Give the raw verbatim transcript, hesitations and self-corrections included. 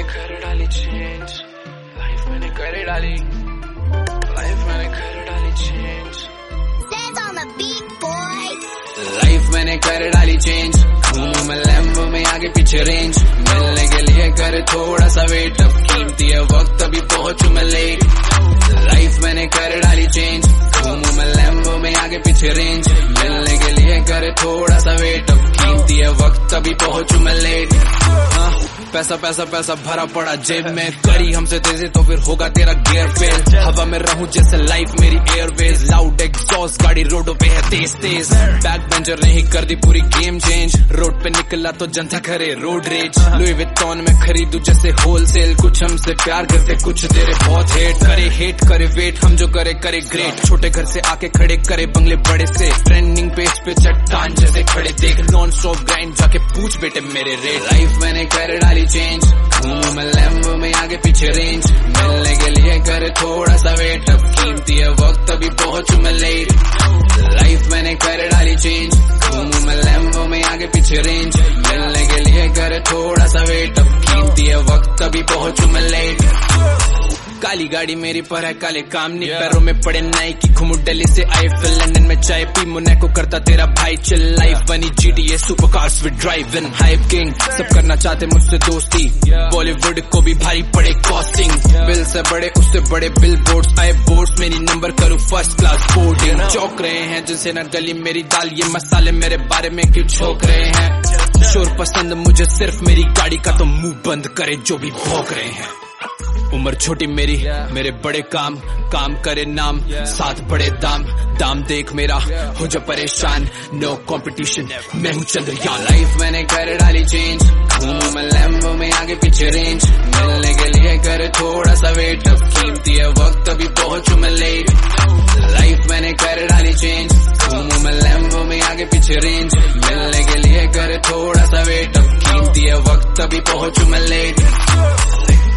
मैंने कर डाली चेंज, लाइफ मैंने कर डाली, लाइफ मैंने कर डाली चेंज, लाइफ मैंने कर डाली चेंज। घूमूं मैं लैम्बो में आगे पीछे रेंज, मिलने के लिए कर थोड़ा सा वेट, अब कीमती है वक्त अभी पहुंचूं मैं लेट। लाइफ मैंने कर डाली चेंज, घूमूं मैं लैम्बो में आगे पीछे रेंज, मिलने के लिए कर थोड़ा सा वेट, अब कीमती है वक्त अभी पहुंचूं मैं लेट। हाँ, पैसा पैसा पैसा भरा पड़ा जेब में, करी हमसे तेजी तो फिर होगा तेरा गियर फेल। हवा में रहूं जैसे लाइफ मेरी एयरवेज, लाउड एग्जॉस्ट गाड़ी रोडों पे है तेज तेज, बैक बेंचर ने ही कर दी पूरी गेम चेंज, रोड पे निकला तो जनता करे रोड रेज। लुई विटॉन में खरीदू जैसे होलसेल, कुछ हमसे प्यार करते कुछ तेरे बहुत हेट, करे हेट करे वेट, हम जो करे करे ग्रेट। छोटे घर से आके खड़े करे बंगले बड़े से, ट्रेंडिंग पेज पे चट्टान जैसे खड़े देख, नॉन स्टॉप ग्राइंड जाके पूछ बेटे मेरे रेट। लाइफ मैंने कर डाली चेंज, घूमूं मैं लैम्बो में आगे पीछे रेंज, मिलने के लिए कर थोड़ा सा वेट, अब कीमती है वक्त अभी पहुंचूं मैं लेट। लाइफ मैंने कर डाली चेंज, घूमूं मैं लैम्बो में आगे पीछे रेंज, मिलने के लिए कर थोड़ा सा वेट, अब कीमती है वक्त अभी पहुंचूं मैं लेट। काली गाड़ी मेरी पर है काले काम नहीं, पैरों में पड़े नाई की घूमू दिल्ली से आई फिर लंदन में चाय पी, मोनाको करता तेरा भाई चिल। लाइफ बनी GTA super cars with drive in, hype king सब करना चाहते मुझसे दोस्ती, बॉलीवुड को भी भारी पड़े कॉस्टिंग, बिल से बड़े उससे बड़े बिल बोर्ड्स आए बोर्ड्स, मेरी नंबर करूँ फर्स्ट क्लास बोर्डिंग। चौक रहे हैं जिनसे न गली मेरी दाल, ये मसाले मेरे बारे में क्यों छोक रहे हैं, शोर पसंद मुझे सिर्फ मेरी गाड़ी का, तो मुंह बंद करे जो भी भौंक रहे हैं। उम्र छोटी मेरी मेरे बड़े काम, काम करे नाम साथ बड़े दाम, दाम देख मेरा हो जा परेशान, नो कंपटीशन मैं हूँ चंद्रयान। लाइफ मैंने कर डाली चेंज, घूमूं मैं लैम्बो में आगे पीछे रेंज, मिलने के लिए कर थोड़ा सा वेट, अब कीमती है वक्त अभी पहुंचूं मैं लेट। लाइफ मैंने कर डाली चेंज, घूमूं मैं लैम्बो में आगे पीछे रेंज, मिलने के लिए कर थोड़ा सा वेट, अब कीमती है वक्त अभी पहुंचूं मैं लेट।